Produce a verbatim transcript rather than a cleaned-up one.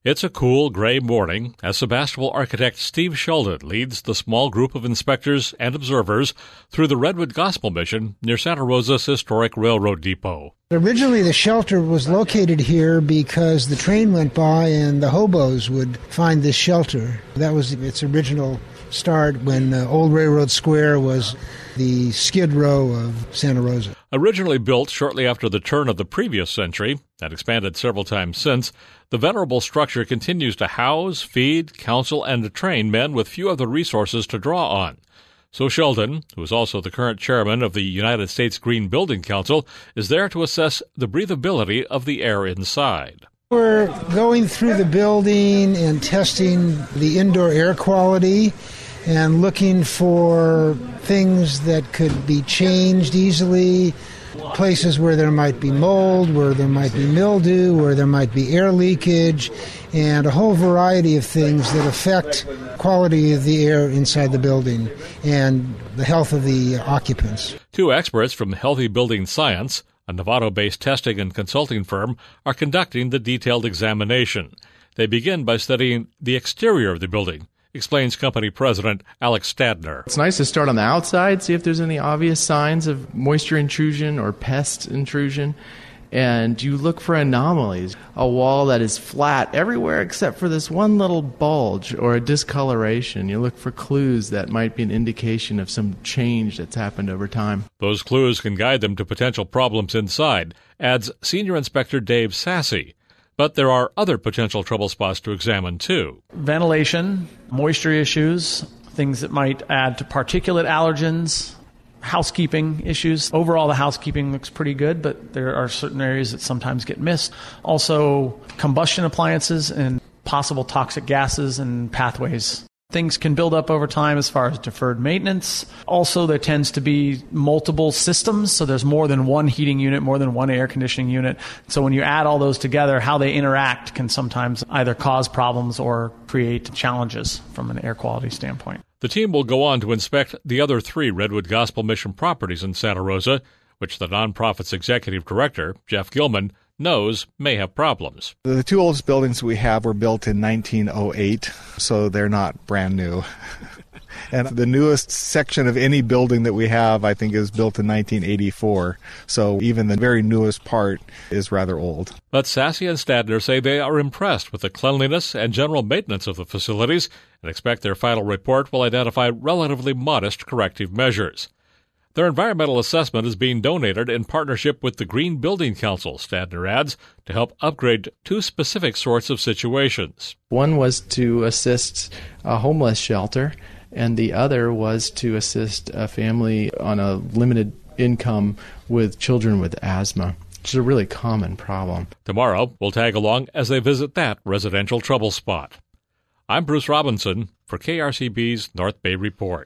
It's a cool, gray morning as Sebastopol architect Steve Sheldon leads the small group of inspectors and observers through the Redwood Gospel Mission near Santa Rosa's historic railroad depot. Originally, the shelter was located here because the train went by and the hobos would find this shelter. That was its original start when uh, Old Railroad Square was the Skid Row of Santa Rosa. Originally built shortly after the turn of the previous century and expanded several times since, the venerable structure continues to house, feed, counsel, and train men with few other resources to draw on. So Sheldon, who is also the current chairman of the United States Green Building Council, is there to assess the breathability of the air inside. We're going through the building and testing the indoor air quality and looking for things that could be changed easily, places where there might be mold, where there might be mildew, where there might be air leakage, and a whole variety of things that affect quality of the air inside the building and the health of the occupants. Two experts from Healthy Building Science, a Novato-based testing and consulting firm, are conducting the detailed examination. They begin by studying the exterior of the building, explains company president Alex Stadner. It's nice to start on the outside, see if there's any obvious signs of moisture intrusion or pest intrusion, and you look for anomalies. A wall that is flat everywhere except for this one little bulge or a discoloration. You look for clues that might be an indication of some change that's happened over time. Those clues can guide them to potential problems inside, adds Senior Inspector Dave Sassy. But there are other potential trouble spots to examine, too. Ventilation, moisture issues, things that might add to particulate allergens, housekeeping issues. Overall, the housekeeping looks pretty good, but there are certain areas that sometimes get missed. Also, combustion appliances and possible toxic gases and pathways. Things can build up over time as far as deferred maintenance. Also, there tends to be multiple systems, so there's more than one heating unit, more than one air conditioning unit. So when you add all those together, how they interact can sometimes either cause problems or create challenges from an air quality standpoint. The team will go on to inspect the other three Redwood Gospel Mission properties in Santa Rosa, which the nonprofit's executive director, Jeff Gilman, knows may have problems. The two oldest buildings we have were built in nineteen oh eight, so they're not brand new. And the newest section of any building that we have, I think, is built in nineteen eighty-four. So even the very newest part is rather old. But Sassy and Stadner say they are impressed with the cleanliness and general maintenance of the facilities and expect their final report will identify relatively modest corrective measures. Their environmental assessment is being donated in partnership with the Green Building Council, Stadner adds, to help upgrade two specific sorts of situations. One was to assist a homeless shelter, and the other was to assist a family on a limited income with children with asthma, which is a really common problem. Tomorrow, we'll tag along as they visit that residential trouble spot. I'm Bruce Robinson for K R C B's North Bay Report.